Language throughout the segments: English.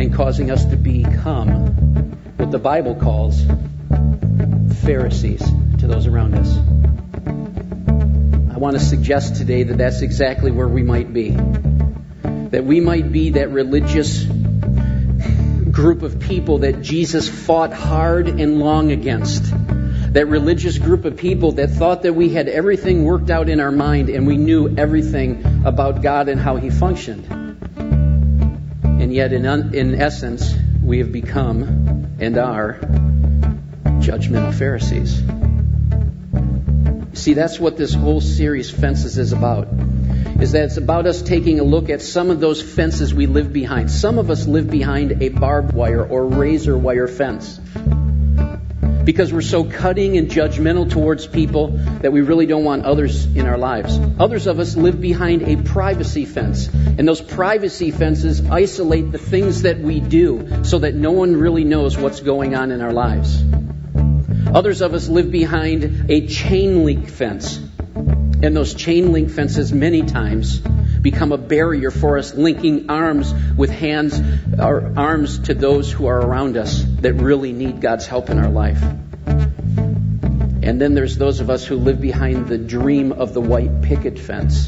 and causing us to become what the Bible calls Pharisees to those around us. I want to suggest today that that's exactly where we might be. That we might be that religious group of people that Jesus fought hard and long against. That religious group of people that thought that we had everything worked out in our mind and we knew everything about God and how He functioned. And yet, in essence, we have become and are judgmental Pharisees. See, that's what this whole series, Fences, is about. Is that it's about us taking a look at some of those fences we live behind. Some of us live behind a barbed wire or razor wire fence. Because we're so cutting and judgmental towards people that we really don't want others in our lives. Others of us live behind a privacy fence. And those privacy fences isolate the things that we do so that no one really knows what's going on in our lives. Others of us live behind a chain link fence. And those chain link fences many times become a barrier for us, linking arms with hands, or arms to those who are around us that really need God's help in our life. And then there's those of us who live behind the dream of the white picket fence,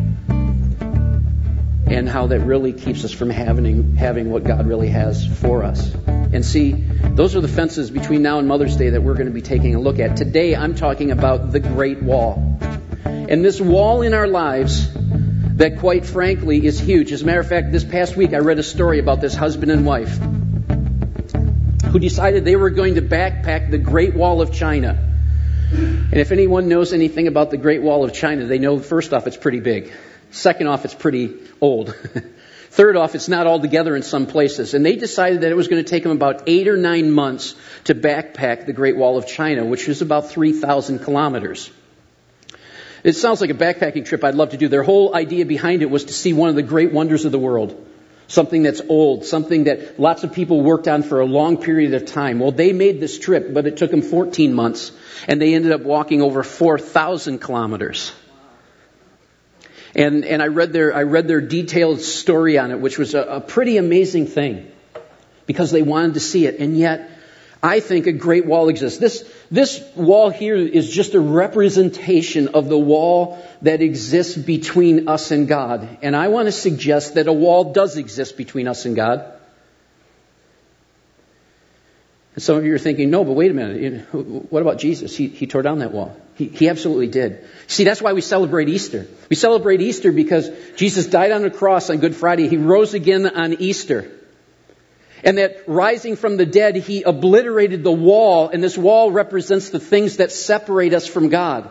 and how that really keeps us from having what God really has for us. And see, those are the fences between now and Mother's Day that we're going to be taking a look at. Today I'm talking about the Great Wall. And this wall in our lives that, quite frankly, is huge. As a matter of fact, this past week I read a story about this husband and wife who decided they were going to backpack the Great Wall of China. And if anyone knows anything about the Great Wall of China, they know, first off, it's pretty big. Second off, it's pretty old. Third off, it's not all together in some places. And they decided that it was going to take them about 8 or 9 months to backpack the Great Wall of China, which is about 3,000 kilometers. It sounds like a backpacking trip I'd love to do. Their whole idea behind it was to see one of the great wonders of the world. Something that's old, something that lots of people worked on for a long period of time. Well, they made this trip, but it took them 14 months, and they ended up walking over 4,000 kilometers. And I read their detailed story on it, which was a pretty amazing thing, because they wanted to see it. And yet, I think a great wall exists. This wall here is just a representation of the wall that exists between us and God. And I want to suggest that a wall does exist between us and God. And some of you are thinking, no, but wait a minute. What about Jesus? He tore down that wall. He absolutely did. See, that's why we celebrate Easter. We celebrate Easter because Jesus died on the cross on Good Friday. He rose again on Easter. And that rising from the dead, He obliterated the wall. And this wall represents the things that separate us from God.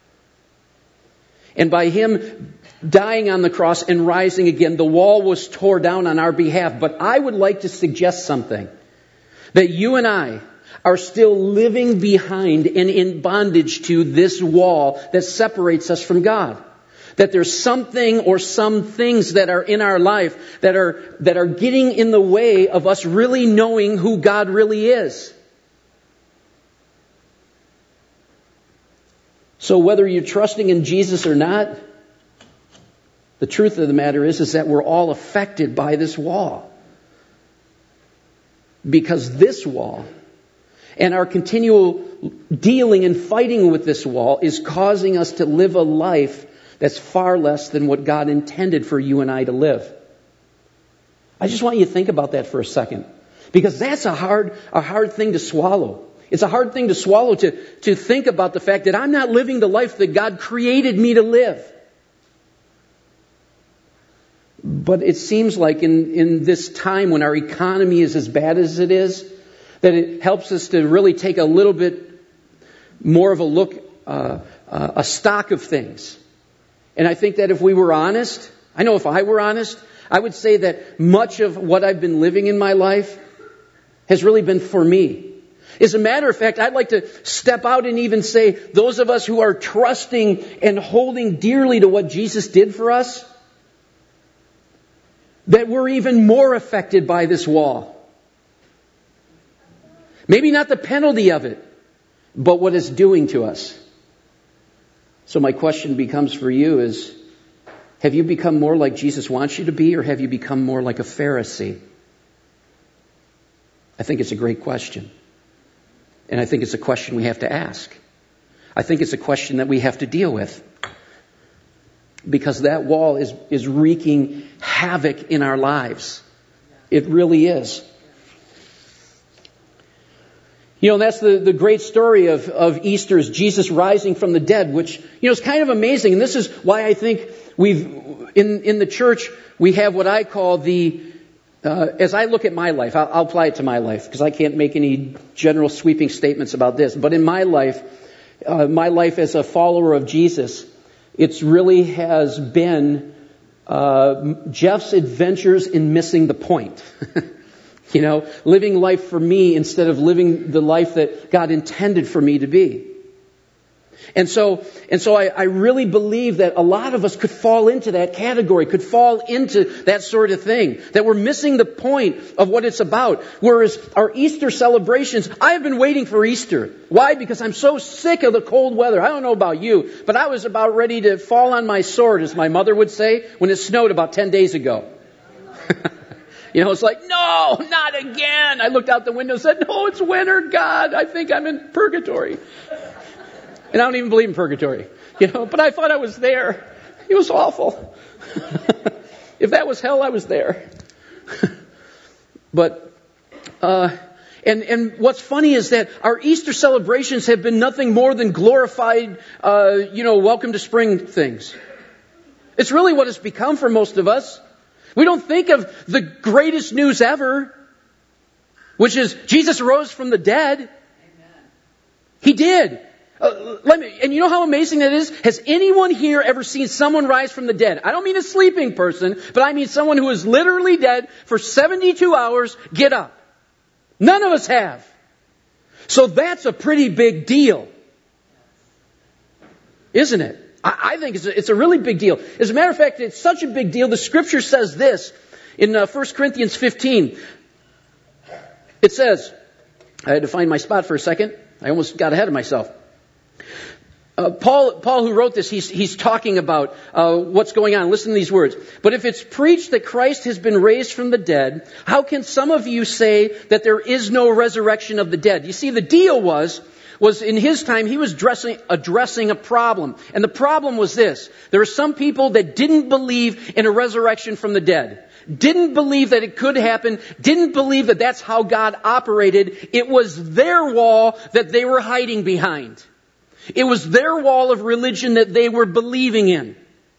And by Him dying on the cross and rising again, the wall was torn down on our behalf. But I would like to suggest something. That you and I are still living behind and in bondage to this wall that separates us from God. That there's something or some things that are in our life that are getting in the way of us really knowing who God really is. So whether you're trusting in Jesus or not, the truth of the matter is that we're all affected by this wall. Because this wall and our continual dealing and fighting with this wall is causing us to live a life that's far less than what God intended for you and I to live. I just want you to think about that for a second. Because that's a hard thing to swallow. It's a hard thing to swallow to think about the fact that I'm not living the life that God created me to live. But it seems like in this time when our economy is as bad as it is, that it helps us to really take a little bit more of a look, a stock of things. And I think that if we were honest, I know if I were honest, I would say that much of what I've been living in my life has really been for me. As a matter of fact, I'd like to step out and even say those of us who are trusting and holding dearly to what Jesus did for us, that we're even more affected by this wall. Maybe not the penalty of it, but what it's doing to us. So my question becomes for you is, have you become more like Jesus wants you to be, or have you become more like a Pharisee? I think it's a great question. And I think it's a question we have to ask. I think it's a question that we have to deal with. Because that wall is wreaking havoc in our lives. It really is. You know, that's the great story of Easter, is Jesus rising from the dead, which, you know, is kind of amazing. And this is why I think in the church, we have what I call as I look at my life, I'll apply it to my life, because I can't make any general sweeping statements about this. But in my life as a follower of Jesus, it really has been Jeff's adventures in missing the point. You know, living life for me instead of living the life that God intended for me to be. And so I really believe that a lot of us could fall into that category, could fall into that sort of thing, that we're missing the point of what it's about. Whereas our Easter celebrations, I have been waiting for Easter. Why? Because I'm so sick of the cold weather. I don't know about you, but I was about ready to fall on my sword, as my mother would say, when it snowed about 10 days ago. You know, it's like, no, not again. I looked out the window and said, no, it's winter, God. I think I'm in purgatory. And I don't even believe in purgatory, you know, but I thought I was there. It was awful. If that was hell, I was there. But, and what's funny is that our Easter celebrations have been nothing more than glorified, welcome to spring things. It's really what it's become for most of us. We don't think of the greatest news ever, which is Jesus rose from the dead. Amen. He did. And you know how amazing that is? Has anyone here ever seen someone rise from the dead? I don't mean a sleeping person, but I mean someone who is literally dead for 72 hours, get up. None of us have. So that's a pretty big deal. Isn't it? I think it's a really big deal. As a matter of fact, it's such a big deal. The Scripture says this in 1 Corinthians 15. It says, I had to find my spot for a second. I almost got ahead of myself. Paul, who wrote this, he's talking about what's going on. Listen to these words. But if it's preached that Christ has been raised from the dead, how can some of you say that there is no resurrection of the dead? You see, the deal was in his time, he was addressing a problem. And the problem was this. There are some people that didn't believe in a resurrection from the dead. Didn't believe that it could happen. Didn't believe that that's how God operated. It was their wall that they were hiding behind. It was their wall of religion that they were believing in.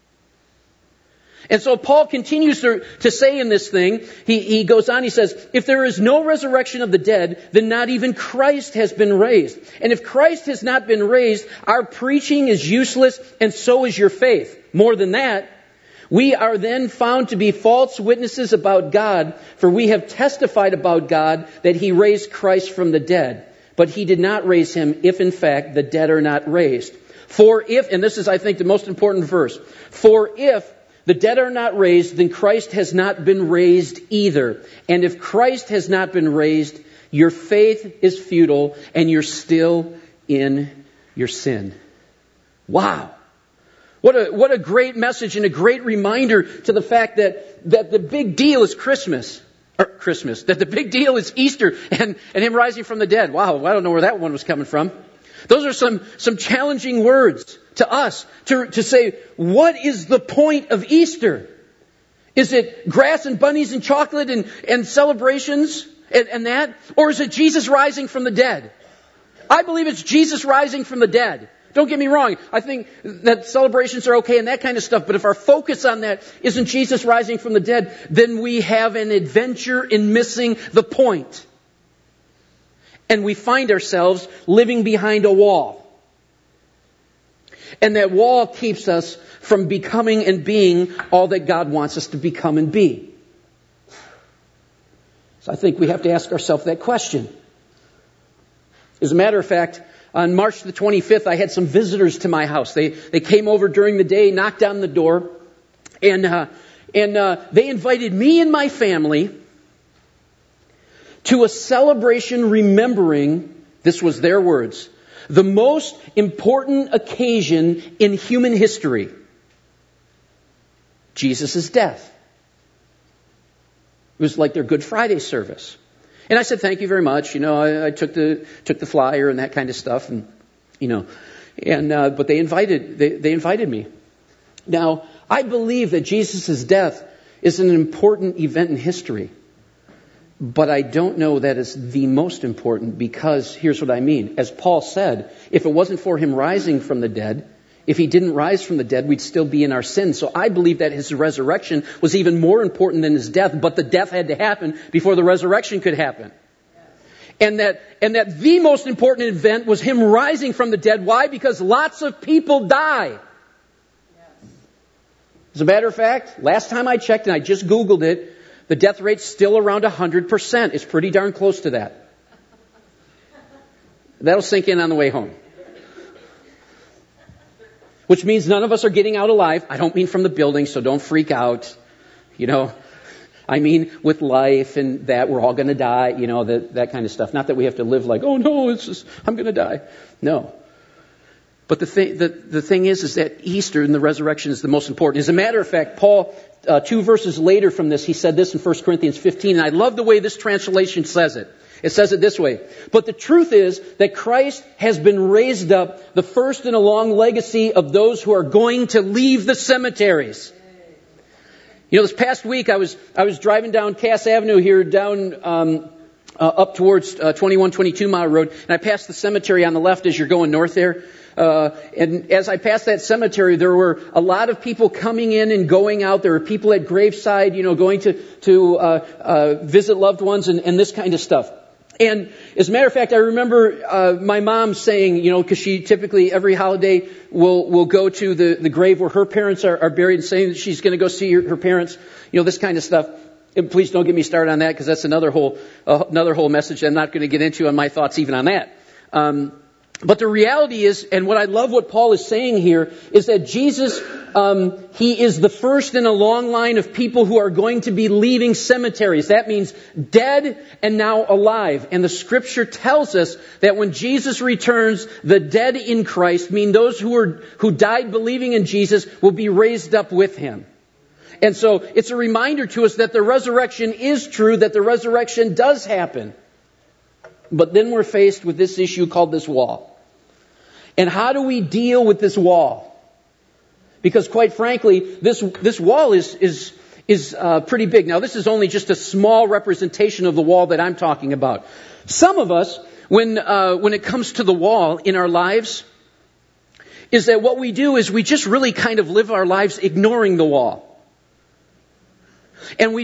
And so Paul continues to say in this thing, he goes on, he says, if there is no resurrection of the dead, then not even Christ has been raised. And if Christ has not been raised, our preaching is useless, and so is your faith. More than that, we are then found to be false witnesses about God, for we have testified about God that He raised Christ from the dead. But He did not raise Him if in fact the dead are not raised. For if, and this is I think the most important verse, for if the dead are not raised, then Christ has not been raised either. And if Christ has not been raised, your faith is futile and you're still in your sin. Wow. What a great message and a great reminder to the fact that the big deal is Christmas. That the big deal is Easter and Him rising from the dead. Wow, I don't know where that one was coming from. Those are some challenging words to us to say, what is the point of Easter? Is it grass and bunnies and chocolate and celebrations and that? Or is it Jesus rising from the dead? I believe it's Jesus rising from the dead. Don't get me wrong. I think that celebrations are okay and that kind of stuff. But if our focus on that isn't Jesus rising from the dead, then we have an adventure in missing the point. And we find ourselves living behind a wall. And that wall keeps us from becoming and being all that God wants us to become and be. So I think we have to ask ourselves that question. As a matter of fact, on March the 25th, I had some visitors to my house. They came over during the day, knocked on the door, and they invited me and my family to a celebration remembering, this was their words, the most important occasion in human history, Jesus' death. It was like their Good Friday service. And I said, thank you very much. I took the flyer and that kind of stuff, and but they invited me. Now, I believe that Jesus' death is an important event in history, but I don't know that it's the most important, because here's what I mean. As Paul said, if it wasn't for him rising from the dead, if he didn't rise from the dead, we'd still be in our sins. So I believe that his resurrection was even more important than his death, but the death had to happen before the resurrection could happen. And that the most important event was him rising from the dead. Why? Because lots of people die. As a matter of fact, last time I checked, and I just Googled it, the death rate's still around 100%. It's pretty darn close to that. That'll sink in on the way home. Which means none of us are getting out alive. I don't mean from the building, so don't freak out. I mean with life and that we're all going to die, that kind of stuff. Not that we have to live like, oh no, I'm going to die. No. But the thing is that Easter and the resurrection is the most important. As a matter of fact, Paul, 2 verses later from this, he said this in 1 Corinthians 15, and I love the way this translation says it. It says it this way: but the truth is that Christ has been raised up, the first in a long legacy of those who are going to leave the cemeteries. This past week I was driving down Cass Avenue here, down up towards 2122 Mile Road, and I passed the cemetery on the left as you're going north there. And as I passed that cemetery, there were a lot of people coming in and going out. There were people at graveside, going to visit loved ones and this kind of stuff. And as a matter of fact, I remember my mom saying, because she typically every holiday will go to the grave where her parents are buried, and saying that she's going to go see her parents, this kind of stuff. And please don't get me started on that, because that's another whole message I'm not going to get into on my thoughts even on that. But the reality is, and what I love what Paul is saying here, is that Jesus, He is the first in a long line of people who are going to be leaving cemeteries. That means dead and now alive. And the Scripture tells us that when Jesus returns, the dead in Christ, mean those who died believing in Jesus, will be raised up with Him. And so it's a reminder to us that the resurrection is true, that the resurrection does happen. But then we're faced with this issue called this wall. And how do we deal with this wall? Because quite frankly, this wall is pretty big. Now, this is only just a small representation of the wall that I'm talking about. Some of us, when it comes to the wall in our lives, is that what we do is we just really kind of live our lives ignoring the wall. And we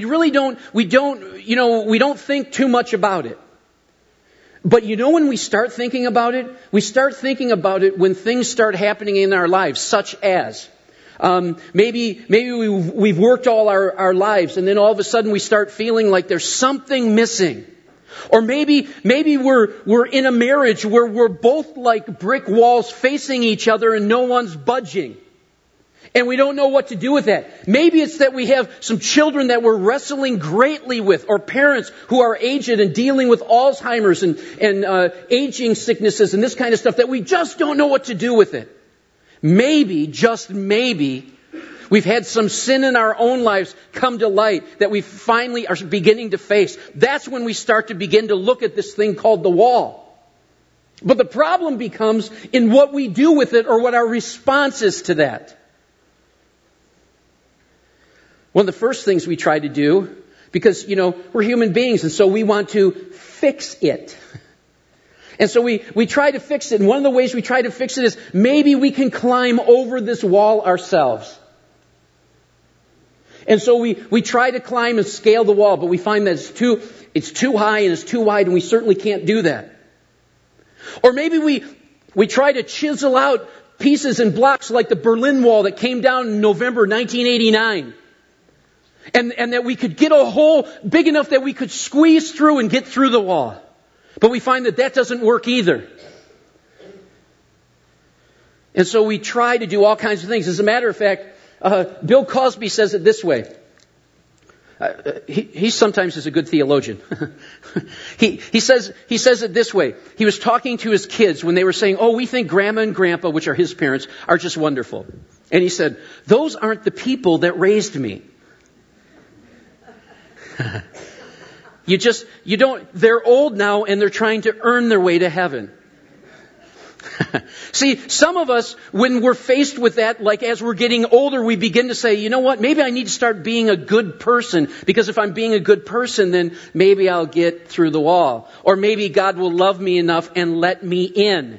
don't think too much about it. But when we start thinking about it, we start thinking about it when things start happening in our lives, such as maybe we've worked all our lives, and then all of a sudden we start feeling like there's something missing. Or maybe we're in a marriage where we're both like brick walls facing each other and no one's budging. And we don't know what to do with that. Maybe it's that we have some children that we're wrestling greatly with, or parents who are aged and dealing with Alzheimer's and aging sicknesses and this kind of stuff, that we just don't know what to do with it. Maybe, just maybe, we've had some sin in our own lives come to light that we finally are beginning to face. That's when we start to begin to look at this thing called the wall. But the problem becomes in what we do with it, or what our response is to that. One of the first things we try to do, because, we're human beings, and so we want to fix it. And so we try to fix it. And one of the ways we try to fix it is maybe we can climb over this wall ourselves. And so we try to climb and scale the wall, but we find that it's too high and it's too wide, and we certainly can't do that. Or maybe we try to chisel out pieces and blocks like the Berlin Wall that came down in November 1989. And that we could get a hole big enough that we could squeeze through and get through the wall. But we find that doesn't work either. And so we try to do all kinds of things. As a matter of fact, Bill Cosby says it this way. He sometimes is a good theologian. He says it this way. He was talking to his kids when they were saying, "Oh, we think Grandma and Grandpa," which are his parents, "are just wonderful." And he said, "Those aren't the people that raised me." They're old now and they're trying to earn their way to heaven. See, some of us, when we're faced with that, like as we're getting older, we begin to say, you know what, maybe I need to start being a good person, because if I'm being a good person, then maybe I'll get through the wall. Or maybe God will love me enough and let me in.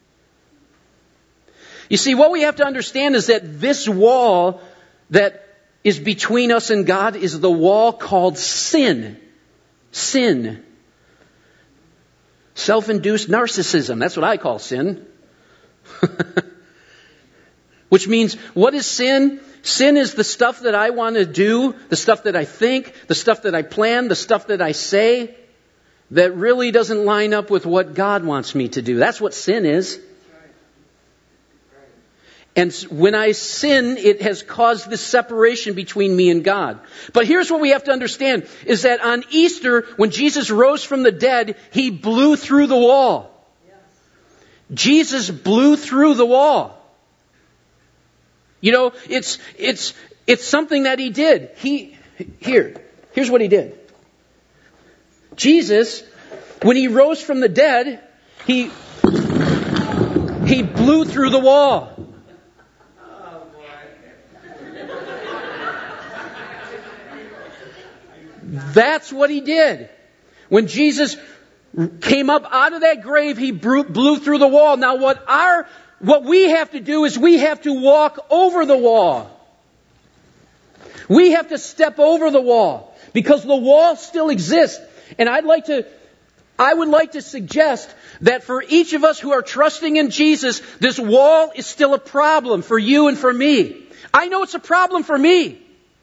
You see, what we have to understand is that this wall that is between us and God is the wall called sin. Sin. Self-induced narcissism. That's what I call sin. Which means, what is sin? Sin is the stuff that I want to do, the stuff that I think, the stuff that I plan, the stuff that I say, that really doesn't line up with what God wants me to do. That's what sin is. And when I sin, it has caused this separation between me and God. But here's what we have to understand, is that on Easter, when Jesus rose from the dead, He blew through the wall. Yes. Jesus blew through the wall. You know, it's something that He did. Here's what He did. Jesus, when He rose from the dead, He blew through the wall. That's what He did. When Jesus came up out of that grave, He blew through the wall. Now what we have to do is we have to walk over the wall. We have to step over the wall, because the wall still exists. And I would like to suggest that for each of us who are trusting in Jesus, this wall is still a problem for you and for me. I know it's a problem for me.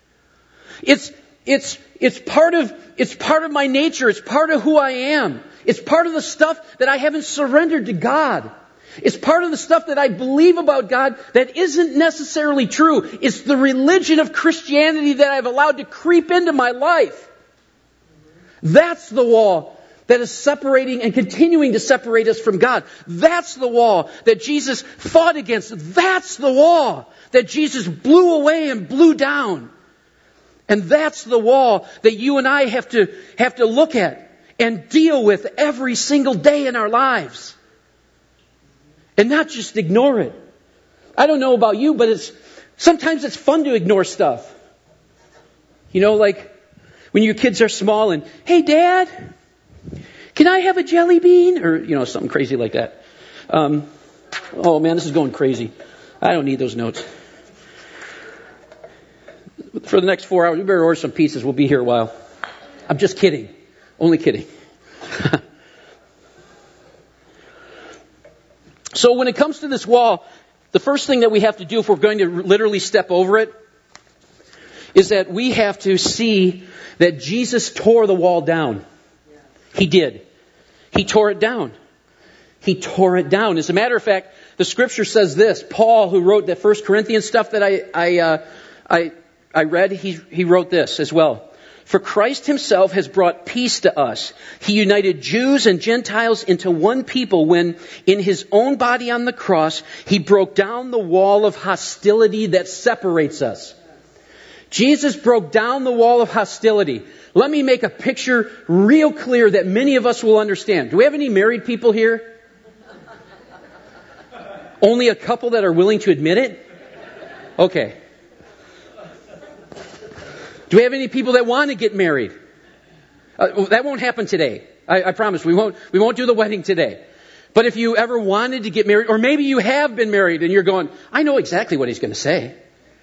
It's part of my nature. It's part of who I am. It's part of the stuff that I haven't surrendered to God. It's part of the stuff that I believe about God that isn't necessarily true. It's the religion of Christianity that I've allowed to creep into my life. That's the wall that is separating and continuing to separate us from God. That's the wall that Jesus fought against. That's the wall that Jesus blew away and blew down. And that's the wall that you and I have to look at and deal with every single day in our lives. And not just ignore it. I don't know about you, but sometimes it's fun to ignore stuff. You know, like when your kids are small and, hey Dad, can I have a jelly bean? Or, you know, something crazy like that. Oh man, this is going crazy. I don't need those notes. For the next 4 hours, we better order some pizzas. We'll be here a while. I'm just kidding. Only kidding. So when it comes to this wall, the first thing that we have to do if we're going to literally step over it is that we have to see that Jesus tore the wall down. He did. He tore it down. He tore it down. As a matter of fact, the scripture says this. Paul, who wrote that 1 Corinthians stuff that I read, he wrote this as well. For Christ Himself has brought peace to us. He united Jews and Gentiles into one people when, in His own body on the cross, He broke down the wall of hostility that separates us. Jesus broke down the wall of hostility. Let me make a picture real clear that many of us will understand. Do we have any married people here? Only a couple that are willing to admit it? Okay. Do we have any people that want to get married? That won't happen today. I promise. We won't do the wedding today. But if you ever wanted to get married, or maybe you have been married and you're going, I know exactly what he's going to say.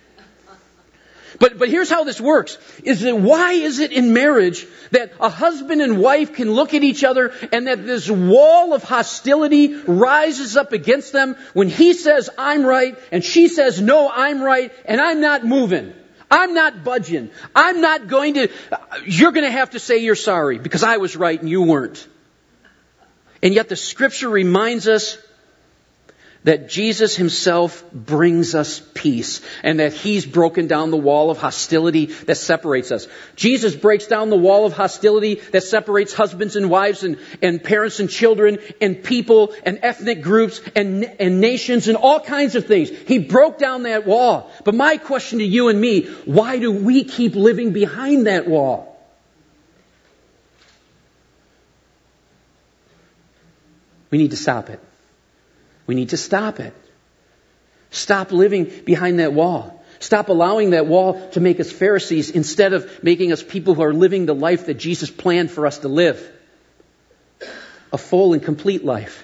But here's how this works. Why is it in marriage that a husband and wife can look at each other and that this wall of hostility rises up against them when he says, I'm right, and she says, no, I'm right, and I'm not moving. I'm not budging. You're going to have to say you're sorry because I was right and you weren't. And yet the scripture reminds us that Jesus Himself brings us peace and that He's broken down the wall of hostility that separates us. Jesus breaks down the wall of hostility that separates husbands and wives and parents and children and people and ethnic groups and nations and all kinds of things. He broke down that wall. But my question to you and me, why do we keep living behind that wall? We need to stop it. We need to stop it. Stop living behind that wall. Stop allowing that wall to make us Pharisees instead of making us people who are living the life that Jesus planned for us to live. A full and complete life.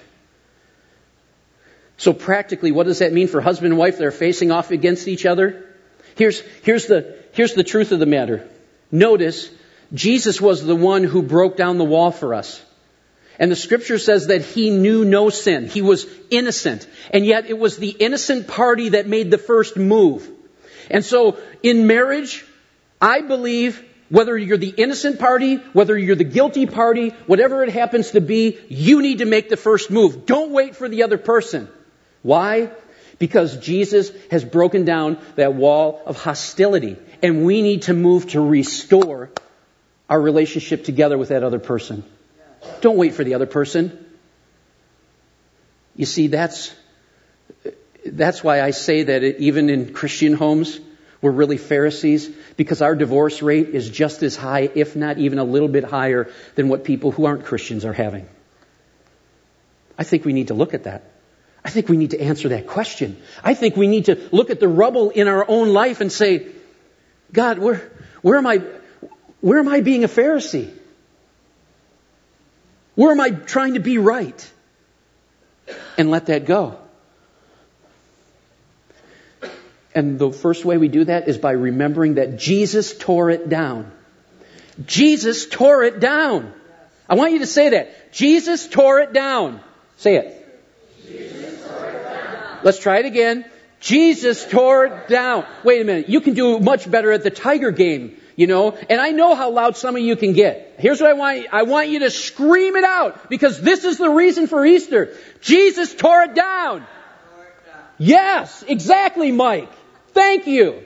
So practically, what does that mean for husband and wife that are facing off against each other? Here's the truth of the matter. Notice, Jesus was the one who broke down the wall for us. And the scripture says that he knew no sin. He was innocent. And yet it was the innocent party that made the first move. And so in marriage, I believe whether you're the innocent party, whether you're the guilty party, whatever it happens to be, you need to make the first move. Don't wait for the other person. Why? Because Jesus has broken down that wall of hostility. And we need to move to restore our relationship together with that other person. Don't wait for the other person. You see, that's why I say that even in Christian homes, we're really Pharisees, because our divorce rate is just as high, if not even a little bit higher, than what people who aren't Christians are having. I think we need to look at that. I think we need to answer that question. I think we need to look at the rubble in our own life and say, God, where am I being a Pharisee? Where am I trying to be right? And let that go. And the first way we do that is by remembering that Jesus tore it down. Jesus tore it down. I want you to say that. Jesus tore it down. Say it. Jesus tore it down. Let's try it again. Jesus tore it down. Wait a minute. You can do much better at the Tiger game. You know, and I know how loud some of you can get. Here's what I want. I want you to scream it out, because this is the reason for Easter. Jesus tore it down. Yes, exactly, Mike. Thank you.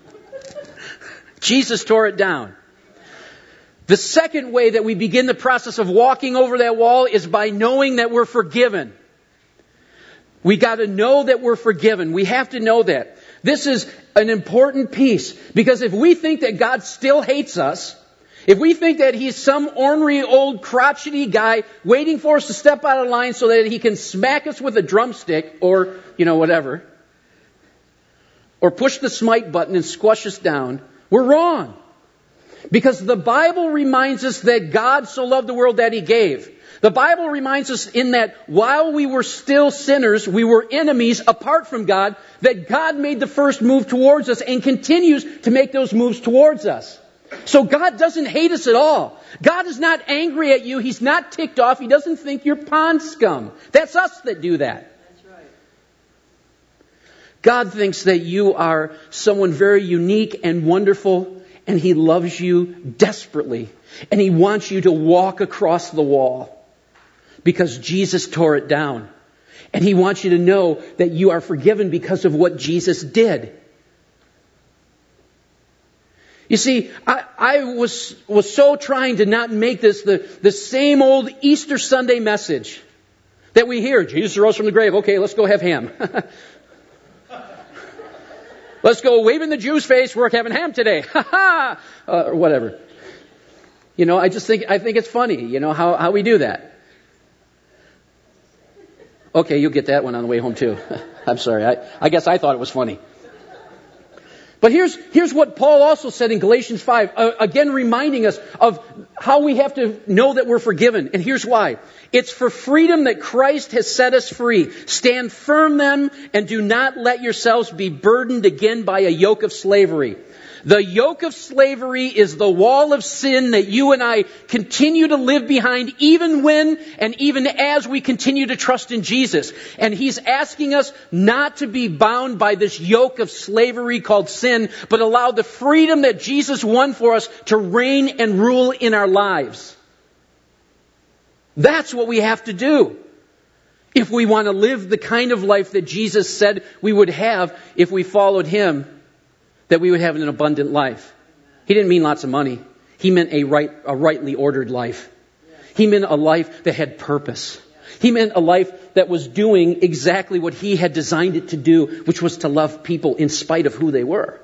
Jesus tore it down. The second way that we begin the process of walking over that wall is by knowing that we're forgiven. We got to know that we're forgiven. We have to know that. This is an important piece, because if we think that God still hates us, if we think that He's some ornery old crotchety guy waiting for us to step out of line so that He can smack us with a drumstick or, whatever, or push the smite button and squash us down, we're wrong. Because the Bible reminds us that God so loved the world that He gave. The Bible reminds us in that while we were still sinners, we were enemies apart from God, that God made the first move towards us and continues to make those moves towards us. So God doesn't hate us at all. God is not angry at you. He's not ticked off. He doesn't think you're pond scum. That's us that do that. That's right. God thinks that you are someone very unique and wonderful, and He loves you desperately. And He wants you to walk across the wall, because Jesus tore it down. And He wants you to know that you are forgiven because of what Jesus did. You see, I was so trying to not make this the same old Easter Sunday message that we hear. Jesus rose from the grave. Okay, let's go have ham. Let's go wave in the Jews' face. We're having ham today. Or whatever. I think it's funny, how we do that. Okay, you'll get that one on the way home too. I'm sorry. I guess I thought it was funny. But here's what Paul also said in Galatians 5, again reminding us of how we have to know that we're forgiven. And here's why. It's for freedom that Christ has set us free. Stand firm then, and do not let yourselves be burdened again by a yoke of slavery. The yoke of slavery is the wall of sin that you and I continue to live behind, even when and even as we continue to trust in Jesus. And He's asking us not to be bound by this yoke of slavery called sin, but allow the freedom that Jesus won for us to reign and rule in our lives. That's what we have to do if we want to live the kind of life that Jesus said we would have if we followed Him, that we would have an abundant life. He didn't mean lots of money. He meant a rightly ordered life. He meant a life that had purpose. He meant a life that was doing exactly what He had designed it to do, which was to love people in spite of who they were.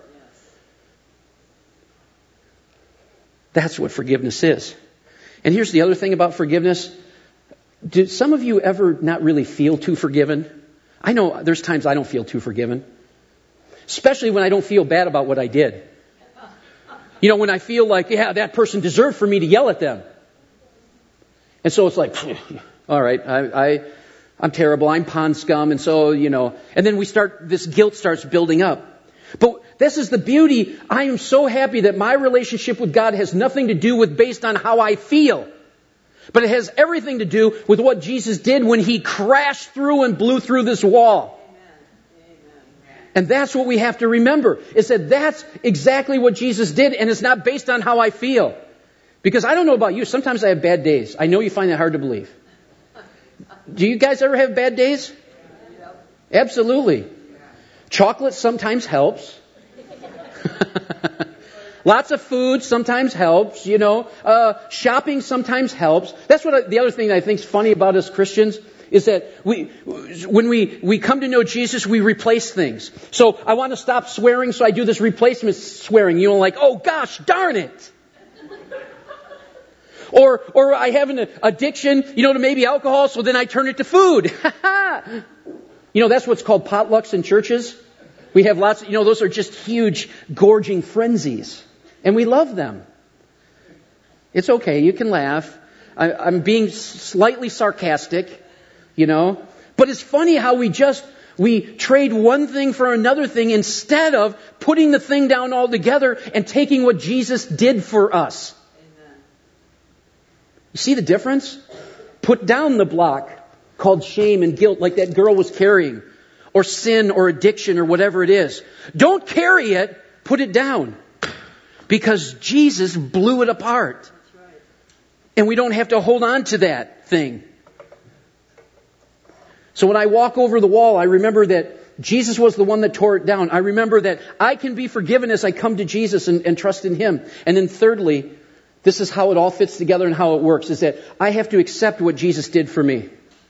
That's what forgiveness is. And here's the other thing about forgiveness. Do some of you ever not really feel too forgiven? I know there's times I don't feel too forgiven. Especially when I don't feel bad about what I did. You know, when I feel like, yeah, that person deserved for me to yell at them. And so it's like, all right, I'm terrible, I'm pond scum, and so, you know, and then this guilt starts building up. But this is the beauty. I am so happy that my relationship with God has nothing to do with based on how I feel. But it has everything to do with what Jesus did when He crashed through and blew through this wall. And that's what we have to remember, is that that's exactly what Jesus did, and it's not based on how I feel. Because I don't know about you, sometimes I have bad days. I know you find that hard to believe. Do you guys ever have bad days? Absolutely. Chocolate sometimes helps. Lots of food sometimes helps, you know. Shopping sometimes helps. That's what the other thing that I think is funny about us Christians is that when we come to know Jesus, we replace things. So I want to stop swearing, so I do this replacement swearing. You know, like, oh gosh, darn it. Or I have an addiction, you know, to maybe alcohol, so then I turn it to food. You know, that's what's called potlucks in churches. We have lots, you know, those are just huge, gorging frenzies. And we love them. It's okay, you can laugh. I'm being slightly sarcastic, you know. But it's funny how we trade one thing for another thing instead of putting the thing down altogether and taking what Jesus did for us. Amen. You see the difference? Put down the block called shame and guilt like that girl was carrying, or sin or addiction or whatever it is. Don't carry it, put it down. Because Jesus blew it apart. That's right. And we don't have to hold on to that thing. So when I walk over the wall, I remember that Jesus was the one that tore it down. I remember that I can be forgiven as I come to Jesus and trust in Him. And then thirdly, this is how it all fits together and how it works, is that I have to accept what Jesus did for me.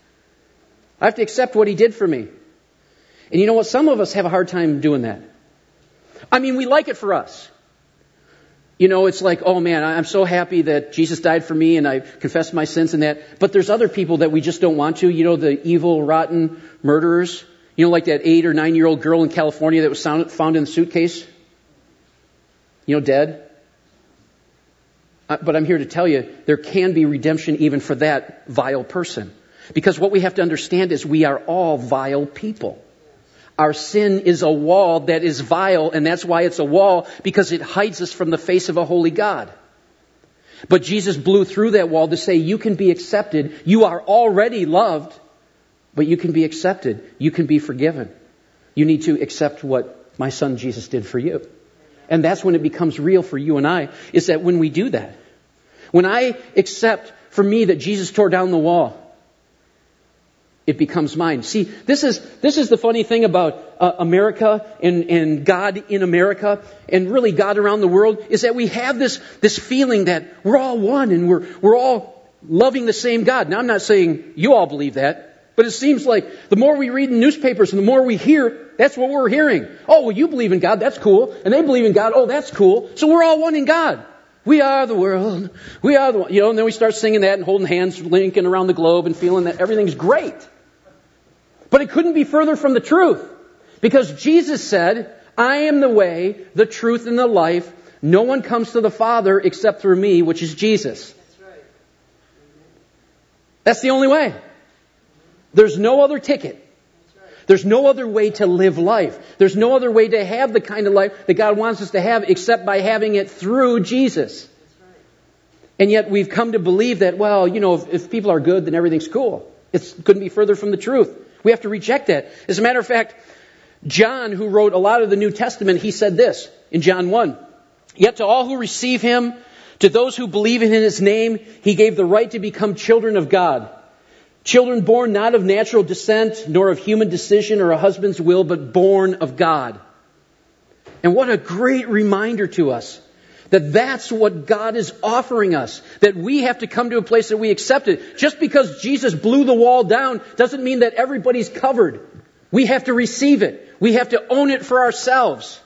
I have to accept what He did for me. And you know what? Some of us have a hard time doing that. I mean, we like it for us. You know, it's like, oh man, I'm so happy that Jesus died for me and I confessed my sins and that. But there's other people that we just don't want to. You know, the evil, rotten murderers. You know, like that 8 or 9-year-old girl in California that was found in the suitcase. You know, dead. But I'm here to tell you, there can be redemption even for that vile person. Because what we have to understand is we are all vile people. Our sin is a wall that is vile, and that's why it's a wall, because it hides us from the face of a holy God. But Jesus blew through that wall to say you can be accepted. You are already loved, but you can be accepted. You can be forgiven. You need to accept what my son Jesus did for you. And that's when it becomes real for you and I, is that when we do that. When I accept for me that Jesus tore down the wall, it becomes mine. See, this is the funny thing about America and God in America and really God around the world, is that we have this feeling that we're all one and we're all loving the same God. Now, I'm not saying you all believe that, but it seems like the more we read in newspapers and the more we hear, that's what we're hearing. Oh, well, you believe in God, that's cool. And they believe in God, oh, that's cool. So we're all one in God. We are the world. We are the one. You know, and then we start singing that and holding hands, linking around the globe and feeling that everything's great. But it couldn't be further from the truth. Because Jesus said, I am the way, the truth, and the life. No one comes to the Father except through me, which is Jesus. That's right. That's the only way. There's no other ticket. There's no other way to live life. There's no other way to have the kind of life that God wants us to have except by having it through Jesus. And yet we've come to believe that, well, you know, if people are good, then everything's cool. It couldn't be further from the truth. We have to reject that. As a matter of fact, John, who wrote a lot of the New Testament, he said this in John 1. Yet to all who receive Him, to those who believe in His name, He gave the right to become children of God. Children born not of natural descent, nor of human decision or a husband's will, but born of God. And what a great reminder to us that that's what God is offering us. That we have to come to a place that we accept it. Just because Jesus blew the wall down doesn't mean that everybody's covered. We have to receive it. We have to own it for ourselves.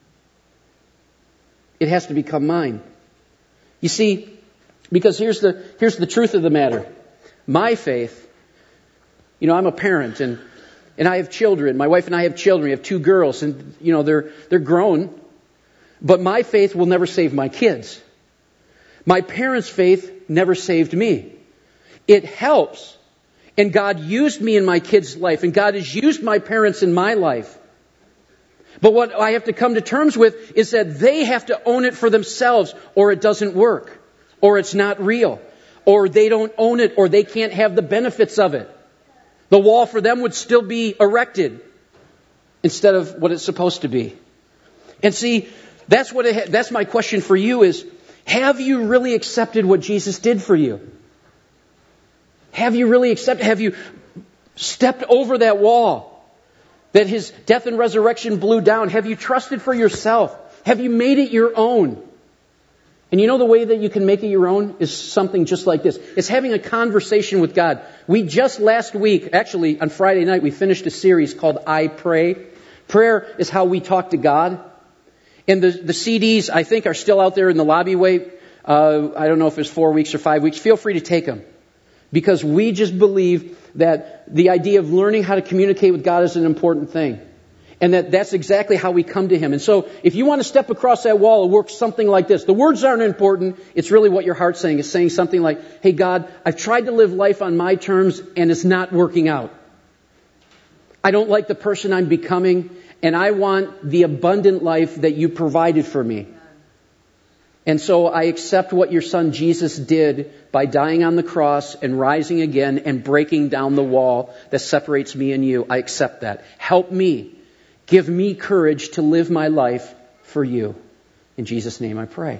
It has to become mine. You see, because here's the truth of the matter. My faith, I'm a parent and I have children. My wife and I have children. We have 2 girls and, they're grown. But my faith will never save my kids. My parents' faith never saved me. It helps. And God used me in my kids' life. And God has used my parents in my life. But what I have to come to terms with is that they have to own it for themselves, or it doesn't work, or it's not real, or they don't own it, or they can't have the benefits of it. The wall for them would still be erected instead of what it's supposed to be. And see, that's my question for you is, have you really accepted what Jesus did for you? Have you really accepted? Have you stepped over that wall that His death and resurrection blew down? Have you trusted for yourself? Have you made it your own? And the way that you can make it your own is something just like this. It's having a conversation with God. We just last week, actually on Friday night, we finished a series called I Pray. Prayer is how we talk to God. And the CDs, I think, are still out there in the lobby. I don't know if it's 4 weeks or 5 weeks. Feel free to take them. Because we just believe that the idea of learning how to communicate with God is an important thing. And that's exactly how we come to Him. And so if you want to step across that wall, it works something like this. The words aren't important. It's really what your heart's saying. It's saying something like, hey God, I've tried to live life on my terms and it's not working out. I don't like the person I'm becoming, and I want the abundant life that you provided for me. And so I accept what your Son Jesus did by dying on the cross and rising again and breaking down the wall that separates me and you. I accept that. Help me. Give me courage to live my life for you. In Jesus' name I pray.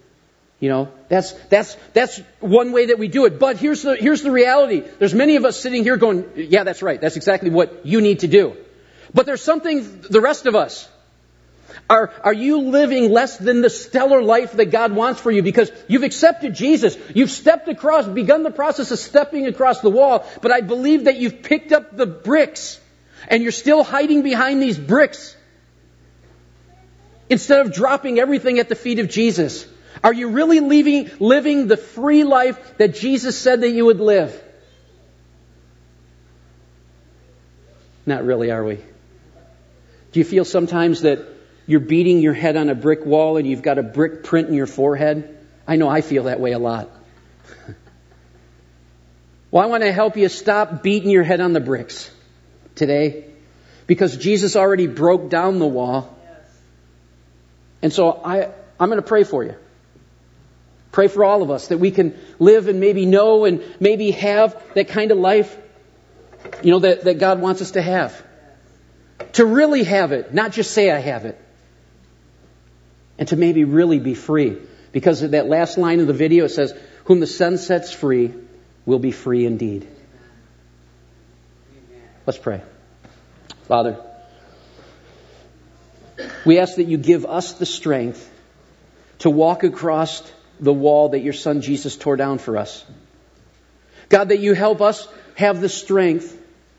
That's one way that we do it. But here's the reality. There's many of us sitting here going, yeah, that's right. That's exactly what you need to do. But there's something, the rest of us. Are you living less than the stellar life that God wants for you? Because you've accepted Jesus. You've stepped across, begun the process of stepping across the wall. But I believe that you've picked up the bricks. And you're still hiding behind these bricks. Instead of dropping everything at the feet of Jesus. Are you really living the free life that Jesus said that you would live? Not really, are we? Do you feel sometimes that you're beating your head on a brick wall and you've got a brick print in your forehead? I know I feel that way a lot. Well, I want to help you stop beating your head on the bricks today, because Jesus already broke down the wall. And so I'm going to pray for you. Pray for all of us that we can live and maybe know and maybe have that kind of life, that God wants us to have. To really have it, not just say I have it. And to maybe really be free. Because of that last line of the video, it says, whom the Son sets free will be free indeed. Let's pray. Father, we ask that you give us the strength to walk across the wall that your Son Jesus tore down for us. God, that you help us have the strength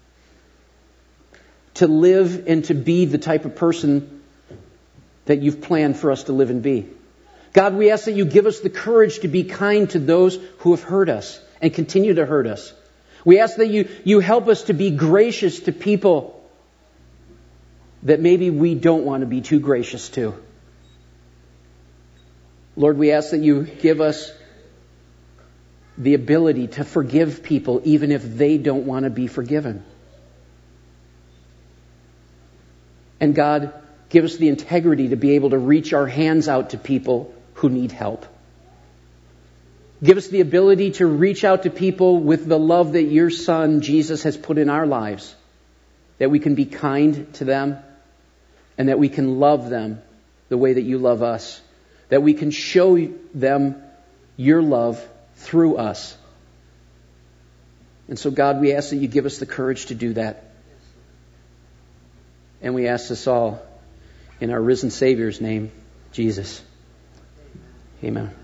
to live and to be the type of person that you've planned for us to live and be. God, we ask that you give us the courage to be kind to those who have hurt us and continue to hurt us. We ask that you help us to be gracious to people that maybe we don't want to be too gracious to. Lord, we ask that you give us the ability to forgive people even if they don't want to be forgiven. And God, give us the integrity to be able to reach our hands out to people who need help. Give us the ability to reach out to people with the love that your Son, Jesus, has put in our lives. That we can be kind to them and that we can love them the way that you love us. That we can show them your love through us. And so, God, we ask that you give us the courage to do that. And we ask this all in our risen Savior's name, Jesus. Amen.